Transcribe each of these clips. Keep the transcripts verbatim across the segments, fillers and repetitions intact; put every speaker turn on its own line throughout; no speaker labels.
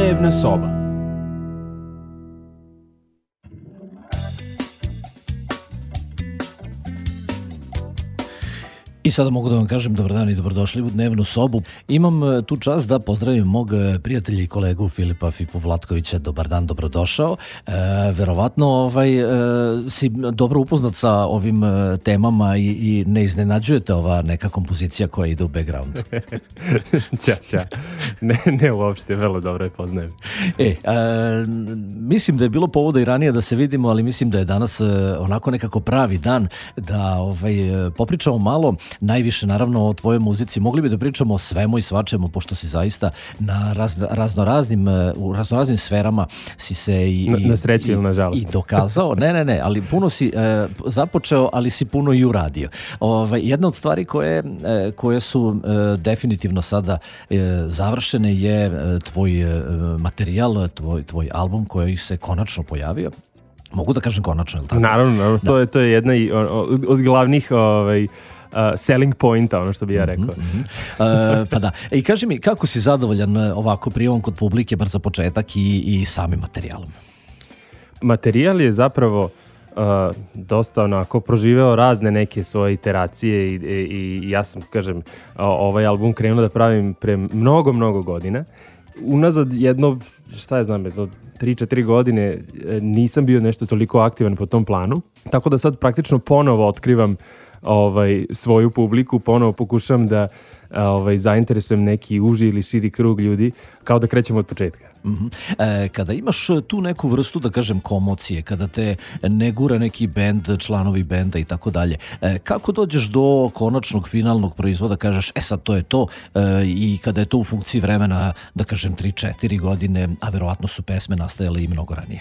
Dnevna soba.
I sada mogu da vam kažem dobar dan i dobrodošli u Dnevnu sobu. Imam tu čast da pozdravim mog prijatelja i kolegu Filipa Fipu Vlatkovića. Dobar dan, dobrodošao. E, verovatno ovaj, e, si dobro upoznat sa ovim e, temama i, i ne iznenađujete ova neka kompozicija koja ide u backgroundu.
Ćao, ćao. Ne, ne uopšte, vrlo dobro je poznajem.
E, e, mislim da je bilo povoda i ranije da se vidimo, ali mislim da je danas e, onako nekako pravi dan da ovaj, popričamo malo. Najviše naravno o tvojoj muzici. Mogli bi da pričamo o svemu i svačemu, pošto si zaista na raz, raznoraznim, u raznoraznim sferama si se i,
na, na sreću ili na žalost
i dokazao. Ne, ne, ne, ali puno si e, započeo, ali si puno i uradio. Ovaj, jedna od stvari koje, e, koje su e, definitivno sada e, završene je e, tvoj e, materijal, tvoj, tvoj album koji se konačno pojavio. Mogu da kažem konačno, je li tako?
Naravno, naravno. Da. To, je, to je jedna i, od, od glavnih ovaj, Uh, selling pointa, ono što bi ja rekao.
Mm-hmm. uh, pa da. I kaži mi, kako si zadovoljan ovako prijavom kod publike, bar za početak, i, i samim materijalom?
Materijal je zapravo uh, dosta onako proživeo razne neke svoje iteracije i, i, i ja sam, kažem, ovaj album krenuo da pravim pre mnogo, mnogo godina. Unazad jedno, šta je znam, jedno tri četiri godine nisam bio nešto toliko aktivan po tom planu, tako da sad praktično ponovo otkrivam ovaj, svoju publiku, ponovo pokušam da ovaj, zainteresujem neki uži ili širi krug ljudi, kao da krećemo od početka.
Mm-hmm. E, kada imaš tu neku vrstu, da kažem, komocije, kada te ne gura neki bend, članovi benda i tako dalje, e, kako dođeš do konačnog finalnog proizvoda, kažeš, e sad to je to, e, i kada je to u funkciji vremena, da kažem, tri četiri godine, a verovatno su pesme nastajale i mnogo ranije?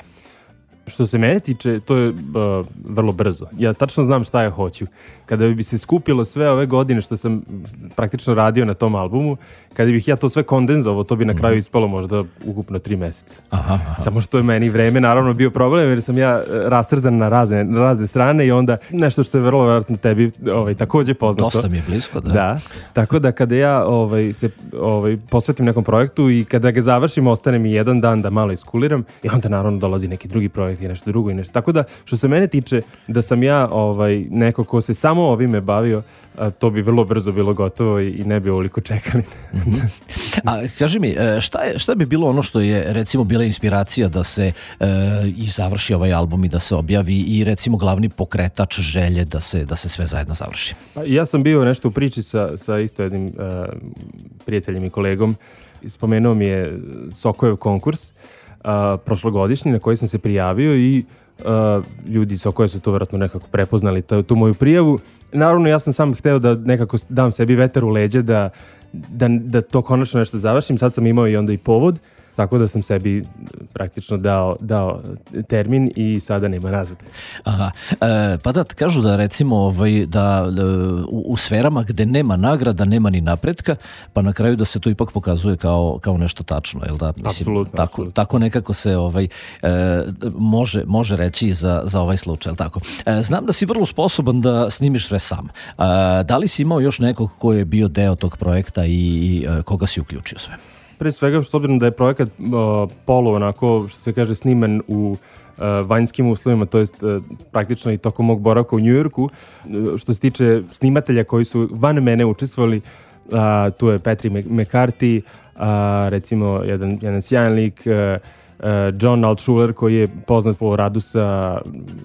Što se mene tiče, to je uh, vrlo brzo. Ja tačno znam šta ja hoću. Kada bi se skupilo sve ove godine što sam praktično radio na tom albumu, kada bih ja to sve kondenzovao, to bi na kraju ispalo možda ukupno tri meseca.
Aha, aha.
Samo što je meni vreme naravno bio problem, jer sam ja rastrzan na razne, na razne strane i onda nešto što je vrlo vjerojatno tebi ovaj, takođe poznato.
Dosta mi je blisko, da.
Da, tako da kada ja ovaj, se ovaj, posvetim nekom projektu i kada ga završim, ostane mi jedan dan da malo iskuliram i onda naravno dolazi neki drugi projekt i nešto drugo i nešto. Tako da, što se mene tiče, da sam ja ovaj, neko ko se samo ovime bavio, a, to bi vrlo brzo bilo gotovo i, i ne bi ovoliko čekali.
Mm-hmm. A kaži mi, šta, je, šta bi bilo ono što je recimo bila inspiracija da se e, i završi ovaj album i da se objavi i recimo glavni pokretač želje da se, da se sve zajedno završi?
Pa, ja sam bio nešto u priči sa, sa isto jednim uh, prijateljem i kolegom. Spomenuo mi je Sokojev konkurs Uh, prošlogodišnji na koji sam se prijavio i uh, ljudi sa koje su to vjerojatno nekako prepoznali tu, tu moju prijavu. Naravno ja sam sam hteo da nekako dam sebi vetar u leđe da, da, da to konačno nešto završim. Sad sam imao i onda i povod, tako da sam sebi praktično dao, dao termin i sada nema nazad.
Aha. E, pa da, kažu da recimo ovaj, da u, u sferama gde nema nagrada, nema ni napretka, pa na kraju da se to ipak pokazuje kao, kao nešto tačno, jel da? Mislim,
apsolutno,
tako,
apsolutno.
Tako nekako se ovaj, e, može, može reći za, za ovaj slučaj, jel tako? E, znam da si vrlo sposoban da snimiš sve sam. E, da li si imao još nekog ko je bio deo tog projekta i, i koga si uključio sve?
Pre svega, što obzirom da je projekat uh, polu onako, što se kaže, sniman u uh, vanjskim uslovima, to jest uh, praktično i tokom mog boravka u Njujorku. Uh, što se tiče snimatelja koji su van mene učestvovali, uh, tu je Petri McCarthy, uh, recimo jedan, jedan sjajan lik, uh, uh, John Altschuler, koji je poznat po radu sa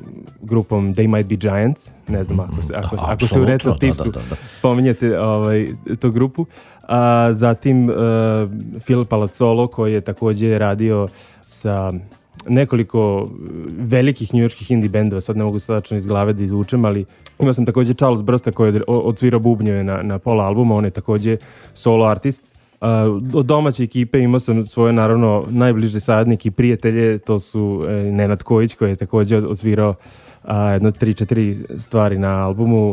grupom They Might Be Giants. Ne znam, ako se, ako, da, ako se u retro tipsu da, da, da, da. spominjete ovaj, tu grupu. A zatim uh, Phil Palazzolo, koji je također radio sa nekoliko velikih njujorških indie bendova, sad ne mogu sadačno iz glave da izvučem, ali imao sam također Charles Brsta koji je odsvirao bubnjeve na, na pola albuma, on je također solo artist. Uh, od domaće ekipe imao sam svoje naravno najbliže saradnike i prijatelje, to su uh, Nenad Kojić koji je također odsvirao uh, jedno tri četiri stvari na albumu, Uh,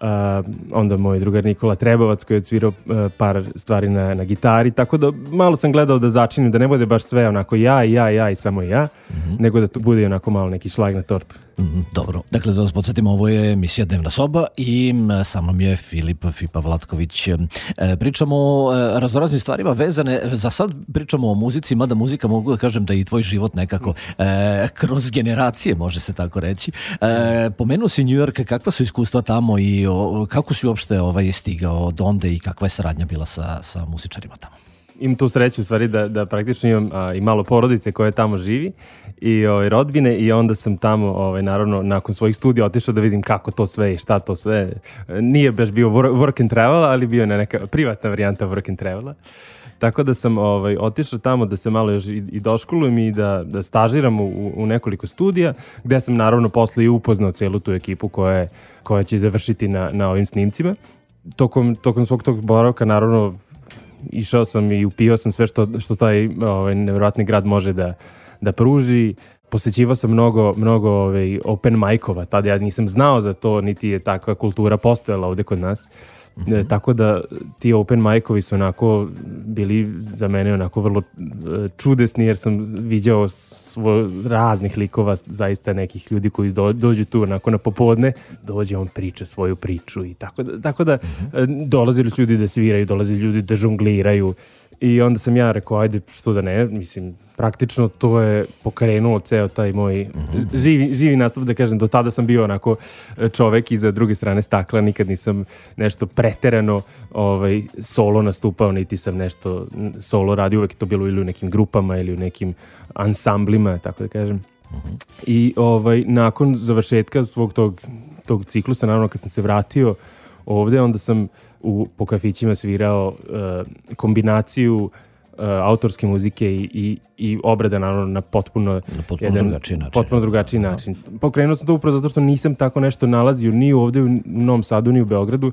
onda moj drugar Nikola Trebovac koji je odsvirao par stvari na, na gitari, tako da malo sam gledao da začinim, da ne bude baš sve onako ja i ja i ja i samo ja, mm-hmm. nego da to bude onako malo neki šlag na tortu.
Mm-hmm, dobro. Dakle, da vas podsjetimo, ovo je emisija Dnevna soba i sa mnom je Filip Fipa Vlatković. E, pričamo o e, raznoraznim stvarima vezane, za sad pričamo o muzici, mada muzika mogu da kažem da je i tvoj život nekako e, kroz generacije, može se tako reći. E, pomenuo si New York, kakva su iskustva tamo i o, kako si uopšte ovaj, stigao od onde i kakva je saradnja bila sa, sa muzičarima tamo?
Imam tu sreću u stvari da, da praktično imam a, i malo porodice koje tamo živi i ovaj, rodbine i onda sam tamo ovaj, naravno nakon svojih studija otišao da vidim kako to sve i šta to sve. Nije baš bio work and travel, ali bio je neka privatna varijanta work and travela. Tako da sam ovaj, otišao tamo da se malo još i, i doškolujem i da, da stažiram u, u nekoliko studija, gde sam naravno posle i upoznao celu tu ekipu koja, je, koja će završiti na, na ovim snimcima. Tokom, tokom svog tog boravka naravno išao sam i upio sam sve što, što taj ovaj, nevjerojatni grad može da, da pruži. Posećivao sam mnogo, mnogo ovaj, open mic-ova, tada ja nisam znao za to, niti je takva kultura postojala ovde kod nas. Mm-hmm. E, tako da ti open mic-ovi su onako bili za mene onako vrlo čudesni, jer sam viđao svo, raznih likova, zaista nekih ljudi koji do, dođu tu onako na popodne, dođe on priča svoju priču i tako da, tako da mm-hmm. dolazili su ljudi da sviraju, dolazili ljudi da žongliraju i onda sam ja rekao, ajde, što da ne, mislim, praktično to je pokrenuo ceo taj moj mm-hmm. živi, živi nastup, da kažem. Do tada sam bio onako čovek iza druge strane stakla, nikad nisam nešto preterano ovaj, solo nastupao, niti sam nešto solo radio, uvek je to bilo ili u nekim grupama ili u nekim ansamblima, tako da kažem. Mm-hmm. I ovaj, nakon završetka svog tog, tog ciklusa, naravno kad sam se vratio ovde, onda sam u, po kafićima svirao uh, kombinaciju Uh, autorske muzike i, i, i obrada naravno na potpuno,
na potpuno
jedan,
drugačiji način.
Potpuno drugačiji način. Pokrenuo sam to upravo zato što nisam tako nešto nalazio ni ovde u Novom Sadu, ni u Beogradu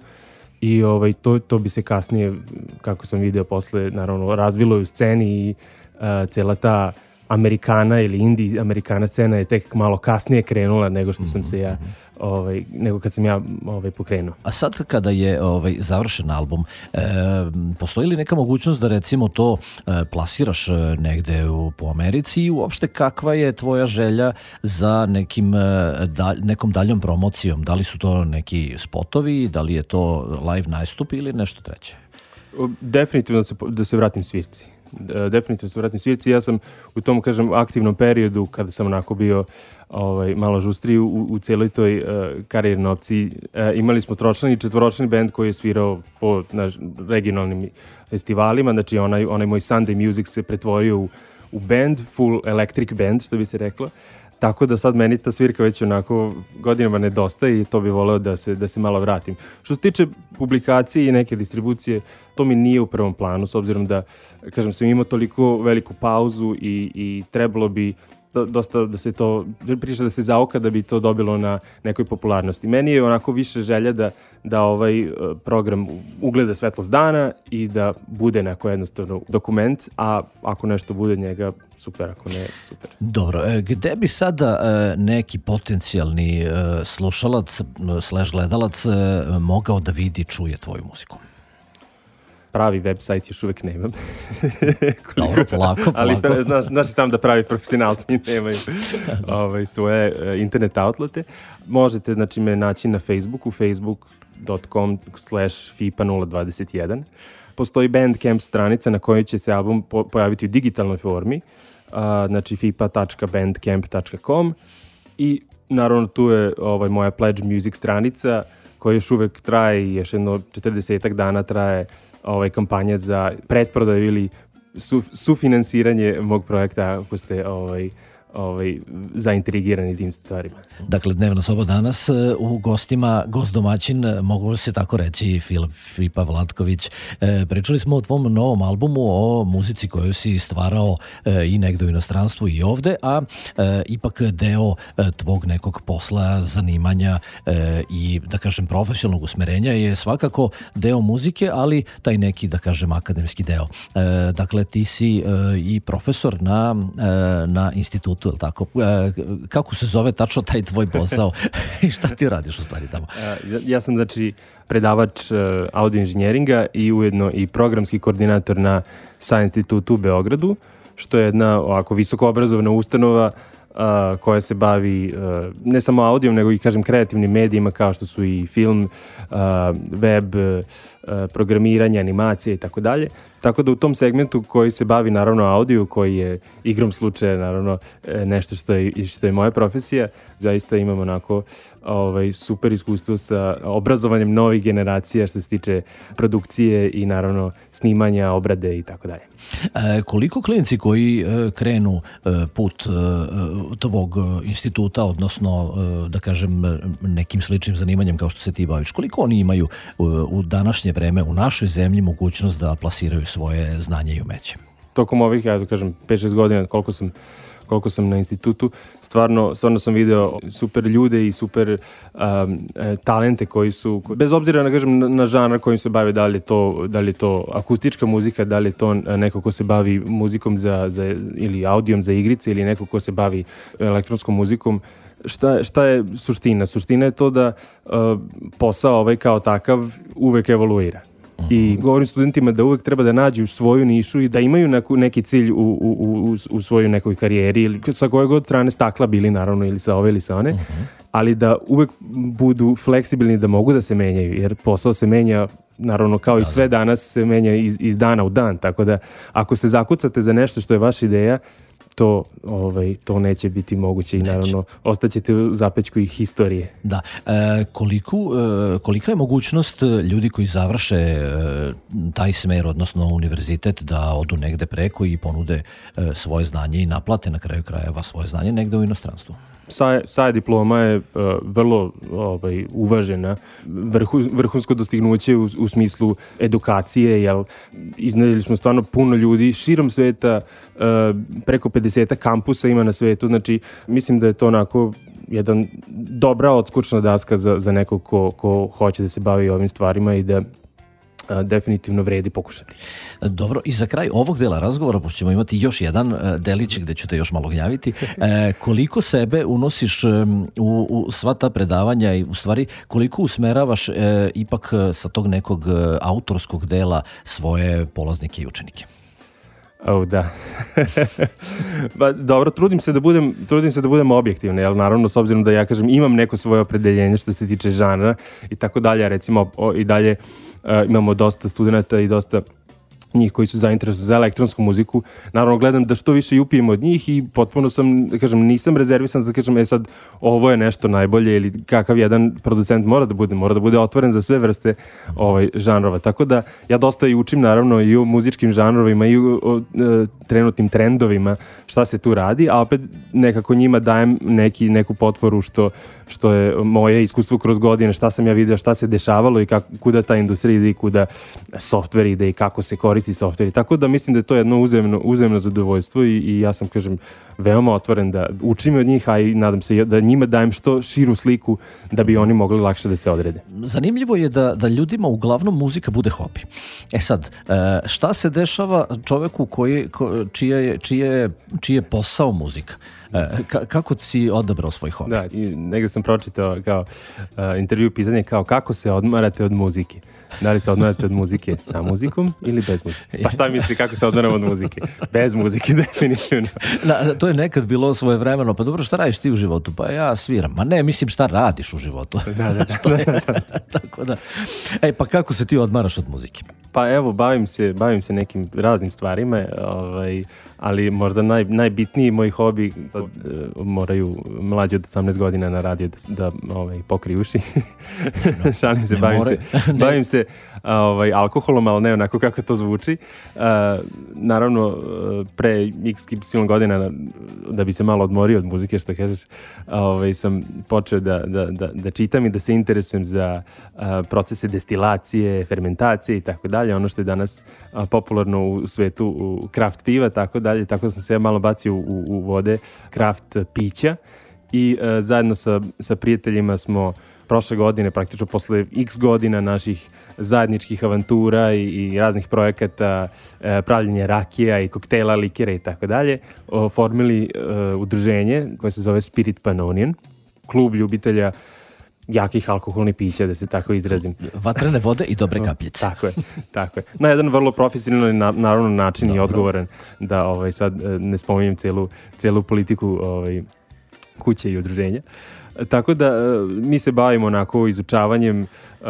i ovaj, to, to bi se kasnije, kako sam video posle, naravno razvilo u sceni i uh, cela ta Amerikana ili Indie Amerikana scena je tek malo kasnije krenula nego što sam se ja ovaj, nego kad sam ja ovaj, pokrenuo.
A sad kada je ovaj, završen album, e, postoji li neka mogućnost da recimo to e, plasiraš negde u, po Americi i uopšte kakva je tvoja želja za nekim, da, nekom daljom promocijom? Da li su to neki spotovi, da li je to live nastup ili nešto treće?
Definitivno da se, da se vratim svirci. Definitivno se vratim svirci. Ja sam u tom, kažem, aktivnom periodu kada sam onako bio ovaj, malo žustriji u, u cijeloj toj uh, karijernoj opciji. Uh, imali smo tročlani i četvoročlani band koji je svirao po na, regionalnim festivalima. Znači onaj, onaj moj Sunday Music se pretvorio u, u band, full electric band, što bi se reklo. Tako da sad meni ta svirka već onako godinama nedostaje i to bi voleo da se, da se malo vratim. Što se tiče publikacije i neke distribucije, to mi nije u prvom planu, s obzirom da, kažem, sam imao toliko veliku pauzu i, i trebalo bi dosta da se to, priča da se zaoka da bi to dobilo na nekoj popularnosti. Meni je onako više želja da, da ovaj program ugleda svetlost dana i da bude neko jednostavno dokument, a ako nešto bude njega, super, ako ne, super.
Dobro, gde bi sada neki potencijalni slušalac slash gledalac mogao da vidi, čuje tvoju muziku?
Pravi web sajt još uvek nemam.
Dobro, polako, polako.
Ali znaš, znaš sam da pravi profesionalci nemaju ovaj, svoje uh, internet outlete. Možete, znači, me naći na Facebooku, facebook dot com slash fipa nula dvadeset jedan. Postoji Bandcamp stranica na kojoj će se album po- pojaviti u digitalnoj formi, uh, znači fipa dot bandcamp dot com i naravno tu je ovaj, moja Pledge Music stranica koja još uvek traje i još jedno četrdesetak dana traje ovaj, kampanja za pretprodaju ili su, sufinansiranje mog projekta ako ste ovaj, ovaj, zaintrigirani s tim stvarima.
Dakle, Dnevna soba danas u gostima, gost domaćin, mogu se tako reći, Filip Fipa Vlatković. E, pričali smo o tvom novom albumu, o muzici koju si stvarao e, i negde u inostranstvu i ovde, a e, ipak deo e, tvog nekog posla, zanimanja e, i, da kažem, profesionalnog usmerenja je svakako deo muzike, ali taj neki, da kažem, akademski deo. E, dakle, ti si e, i profesor na, e, na institutu institutu, je li tako? E, kako se zove tačno taj tvoj posao i šta ti radiš u stvari tamo?
Ja, ja sam znači predavač uh, audio inženjeringa i ujedno i programski koordinator na S A institutu u Beogradu, što je jedna ovako visoko obrazovna ustanova Uh, koja se bavi uh, ne samo audijom, nego i kažem kreativnim medijima kao što su i film, uh, web, uh, programiranje, animacije i tako dalje. Tako da u tom segmentu koji se bavi naravno audiju, koji je igrom slučaja naravno nešto što je, što je moja profesija, zaista imam onako ovaj, super iskustvo sa obrazovanjem novih generacija što se tiče produkcije i naravno snimanja, obrade i tako dalje.
E, koliko klinci koji e, krenu e, put e, tvog instituta, odnosno e, da kažem nekim sličnim zanimanjem kao što se ti baviš, koliko oni imaju u, u današnje vreme u našoj zemlji mogućnost da plasiraju svoje znanje i umeće?
Tokom ovih, ja da kažem, pet šest godina koliko sam koliko sam na institutu, stvarno, stvarno sam video super ljude i super um, talente koji su, bez obzira na, kažem, na, na žanr kojim se bave, da li je to, da li je to akustička muzika, da li je to neko ko se bavi muzikom za, za, ili audijom za igrice ili neko ko se bavi elektronskom muzikom. Šta, šta je suština? Suština je to da uh, posao ovaj kao takav uvek evoluira. I govorim studentima da uvek treba da nađu svoju nišu i da imaju neku, neki cilj u, u, u, u svojoj nekoj karijeri ili sa koje god strane stakla bili naravno ili sa ove ili sa one, uh-huh. ali da uvek budu fleksibilni da mogu da se menjaju jer posao se menja naravno kao da, i sve danas se menja iz, iz dana u dan, tako da ako se zakucate za nešto što je vaša ideja, to, ovaj, to neće biti moguće i naravno neće. Ostaćete u zapećku i historije.
Da. E, koliku, e, kolika je mogućnost ljudi koji završe e, taj smer, odnosno univerzitet, da odu negde preko i ponude e, svoje znanje i naplate na kraju krajeva svoje znanje negde u inostranstvu?
S A E diploma je uh, vrlo ovaj, uvažena, vrhu, vrhunsko dostignuće u, u smislu edukacije, jer iznedili smo stvarno puno ljudi širom sveta, uh, preko pedeset kampusa ima na svetu, znači mislim da je to onako jedan dobra odskočna daska za, za nekog ko, ko hoće da se bavi ovim stvarima i da definitivno vredi pokušati.
Dobro, i za kraj ovog dela razgovora, pošto ćemo imati još jedan delić gde ću te još malo gnjaviti, e, koliko sebe unosiš u, u sva ta predavanja i u stvari koliko usmeravaš e, ipak sa tog nekog autorskog dela svoje polaznike i učenike?
Oh, da. Ba, dobro, trudim se da budem, trudim se da budem objektivan, jel, naravno, s obzirom da ja kažem imam neko svoje opredeljenje što se tiče žanra i tako dalje, recimo o, i dalje uh, imamo dosta studenata i dosta njih koji su zainteresovani za elektronsku muziku. Naravno, gledam da što više i upijem od njih i potpuno sam, da kažem, nisam rezervisan da kažem, e sad, ovo je nešto najbolje ili kakav jedan producent mora da bude, mora da bude otvoren za sve vrste ovaj, žanrova. Tako da ja dosta i učim, naravno, i o muzičkim žanrovima i o, o, o trenutnim trendovima, šta se tu radi, a opet nekako njima dajem neki, neku potporu što, što je moje iskustvo kroz godine, šta sam ja video, šta se dešavalo i kako, kuda ta industrija ide i kuda softver ide i kako se koristi softveri. Tako da mislim da je to jedno uzemno, uzemno zadovoljstvo i, i ja sam, kažem, veoma otvoren da učim od njih, a i nadam se da njima dajem što širu sliku da bi oni mogli lakše da se odrede.
Zanimljivo je da, da ljudima uglavnom muzika bude hobi. E sad, šta se dešava čoveku koji, ko, čije, je, čije, čije posao muzika? K- kako si odabrao svoj hobi?
Da, i negde sam pročitao kao uh, intervju pitanje kao kako se odmarate od muzike? Da li se odmarate od muzike sa muzikom ili bez muzike? Pa šta mislite kako se odmaram od muzike? Bez muzike, definitivno.
Na, to je nekad bilo svojevremeno, pa dobro, šta radiš ti u životu? Pa ja sviram. Ma ne, mislim šta radiš u životu.
Da, da, da.
je, tako da. Ej, pa kako se ti odmaraš od muzike?
Pa evo, bavim se, bavim se nekim raznim stvarima, ovaj, ali možda naj, najbitniji moj hobi, sad, uh, moraju mlađi od osamnaest godina na radio da, da ovaj, pokriju uši. No, šalim se, bavim more. se, bavim se ovaj, alkoholom, ali ne onako kako to zvuči. Uh, naravno, pre x y godina, da bi se malo odmorio od muzike, što kažeš, ovaj, sam počeo da, da, da, da čitam i da se interesujem za uh, procese destilacije, fermentacije i tako dalje. Ono što je danas uh, popularno u svetu u kraft piva, tako dalje. Tako da sam se malo bacio u, u vode kraft pića i uh, zajedno sa, sa prijateljima smo prošle godine, praktično posle x godina naših zajedničkih avantura i, i raznih projekata, e, pravljenja rakija i koktela, likera i tako dalje, formili e, udruženje koje se zove Spirit Pannonian, klub ljubitelja jakih alkoholnih pića, da se tako izrazim.
Vatrene vode i dobre kapljice.
Tako je, tako je. Na jedan vrlo profesionalni na, naravno način Dobro. I odgovoran, da ovaj, sad ne spominjem celu, celu politiku ovaj, kuće i udruženja. Tako da mi se bavimo onako izučavanjem uh,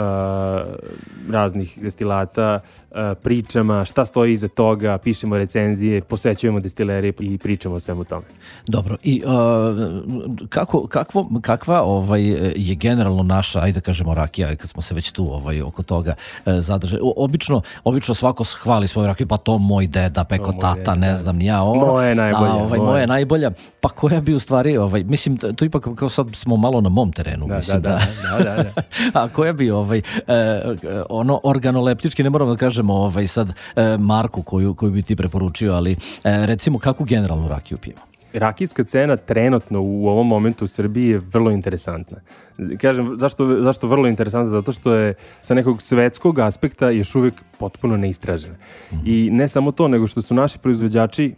raznih destilata, uh, pričama, šta stoji iza toga, pišemo recenzije, posećujemo destilerije i pričamo o svemu tome.
Dobro, i uh, kako, kakvo, kakva ovaj, je generalno naša, ajde kažemo rakija, kad smo se već tu ovaj, oko toga uh, zadržali. Obično, obično svako hvali svoju rakiju, pa to moj deda, peko tata, deda, ne znam ni ja ovo.
Moje najbolja. A,
ovaj, moje. moje najbolja, pa koja bi u stvari, ovaj, mislim, to ipak kao sad smo malo na mom terenu,
da,
mislim
da. da, da, da, da.
A koja bi ovaj e, ono organoleptički, ne moramo da kažemo ovaj sad e, marku koju koju bi ti preporučio, ali e, recimo kakvu generalnu rakiju pijemo?
Rakijska cena trenutno u ovom momentu u Srbiji je vrlo interesantna. Kažem, zašto, zašto vrlo interesantna? Zato što je sa nekog svetskog aspekta još uvijek potpuno neistražena. Mm-hmm. I ne samo to, nego što su naši proizvođači,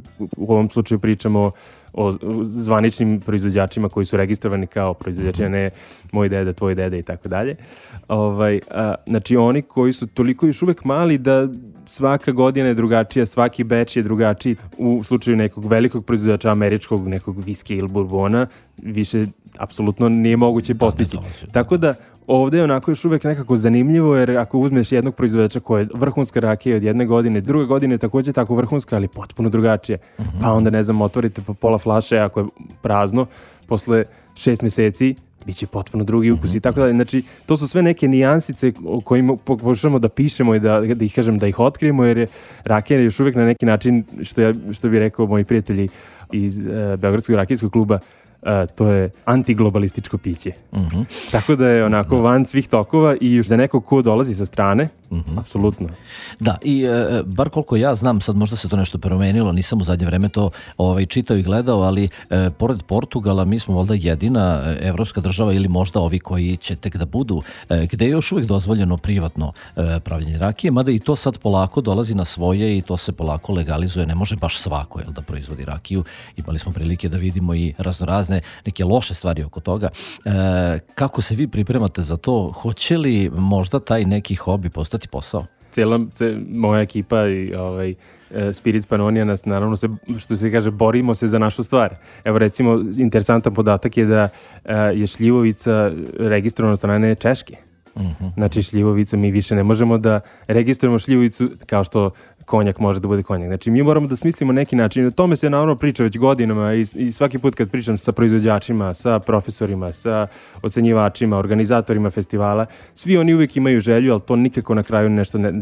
u ovom slučaju pričamo o zvaničnim proizvođačima koji su registrovani kao proizvođači, a ne moj deda, tvoj deda i tako dalje. Ovaj, a, znači oni koji su toliko još uvek mali da svaka godina je drugačija, svaki beč je drugačiji. U slučaju nekog velikog proizvođača američkog, nekog viskija ili bourbona, više apsolutno nije moguće postići. Tako da ovde je onako još uvek nekako zanimljivo, jer ako uzmeš jednog proizvođača koja je vrhunska rakija od jedne godine, druge godine je takođe tako vrhunska, ali potpuno drugačije. Uh-huh. Pa onda, ne znam, otvorite po pola flaše, ako je prazno, posle šest meseci biće potpuno drugi ukus uh-huh. i tako dalje. Znači, to su sve neke nijansice o kojima pokušamo da pišemo i da, da ih kažem, da ih otkrijemo, jer je rakija još uvek na neki način, što, ja, što bi rekao moji prijatelji iz uh, Beogradskog rakijskog kluba, Uh, to je antiglobalističko piće. Uh-huh. Tako da je onako van svih tokova i još za nekog ko dolazi sa strane, uh-huh. apsolutno.
Da, i e, bar koliko ja znam, sad možda se to nešto promenilo, nisam u zadnje vreme to ovaj, čitao i gledao, ali e, pored Portugala mi smo valjda jedina evropska država ili možda ovi koji će tek da budu, e, gde je još uvijek dozvoljeno privatno e, pravljenje rakije, mada i to sad polako dolazi na svoje i to se polako legalizuje, ne može baš svako jel, da proizvodi rakiju. Imali smo prilike da vidimo i raznorazne neke loše stvari oko toga. E, kako se vi pripremate za to? Hoće li možda taj neki hobi postati posao?
Cijela ce, moja ekipa i ovaj, Spirit Pannonian nas, naravno, se, što se kaže, borimo se za našu stvar. Evo, recimo, interesantan podatak je da je šljivovica registrovana od strane Češke. Uh-huh. Znači, šljivovica, mi više ne možemo da registrujemo šljivovicu kao što konjak može da bude konjak. Znači, mi moramo da smislimo neki način. O tome se naravno priča već godinama i, i svaki put kad pričam sa proizvođačima, sa profesorima, sa ocenjivačima, organizatorima festivala, svi oni uvijek imaju želju, ali to nikako na kraju nešto ne,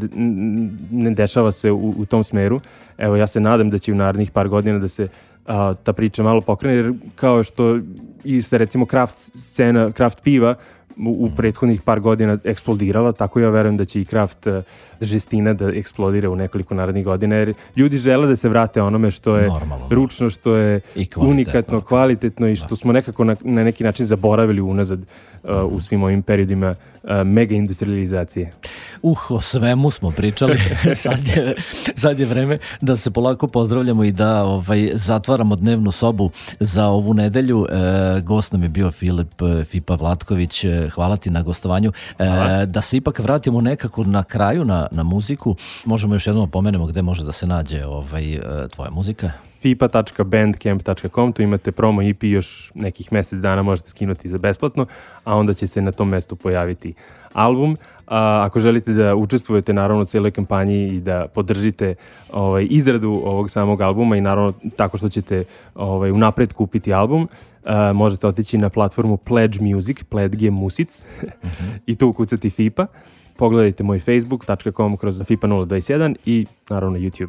ne dešava se u, u tom smeru. Evo, ja se nadam da će u narednih par godina da se a, ta priča malo pokrene, jer kao što i sa recimo kraft scena, kraft piva u, u prethodnih par godina eksplodirala, tako ja verujem da će i kraft uh, žestina da eksplodira u nekoliko narednih godina, jer ljudi žele da se vrate onome što je Normalno. ručno, što je unikatno, kvalitetno i što smo nekako na, na neki način zaboravili unazad uh, mm. u svim ovim periodima uh, mega industrializacije.
Uh, o svemu smo pričali. sad, je, sad je vreme da se polako pozdravljamo i da ovaj, zatvaramo dnevnu sobu za ovu nedelju. E, gost nam je bio Filip Fipa Vlatković. Hvala ti na gostovanju. E, da se ipak vratimo nekako na kraju na, na muziku. Možemo još jednom pomenemo gde može da se nađe ovaj, tvoja muzika.
fipa tačka bandcamp tačka com, tu imate promo E P, još nekih mjesec dana možete skinuti za besplatno, a onda će se na tom mestu pojaviti album. A, ako želite da učestvujete naravno u cijeloj kampanji i da podržite ovaj, izradu ovog samog albuma i naravno tako što ćete ovaj, unapred kupiti album, a, možete otići na platformu Pledge Music, Pledge Music uh-huh. i tu ukucati Fipa. Pogledajte moj facebook tačka com kroz Fipa nula dvadeset jedan i naravno YouTube.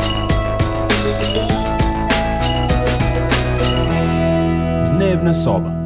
Dnevna soba.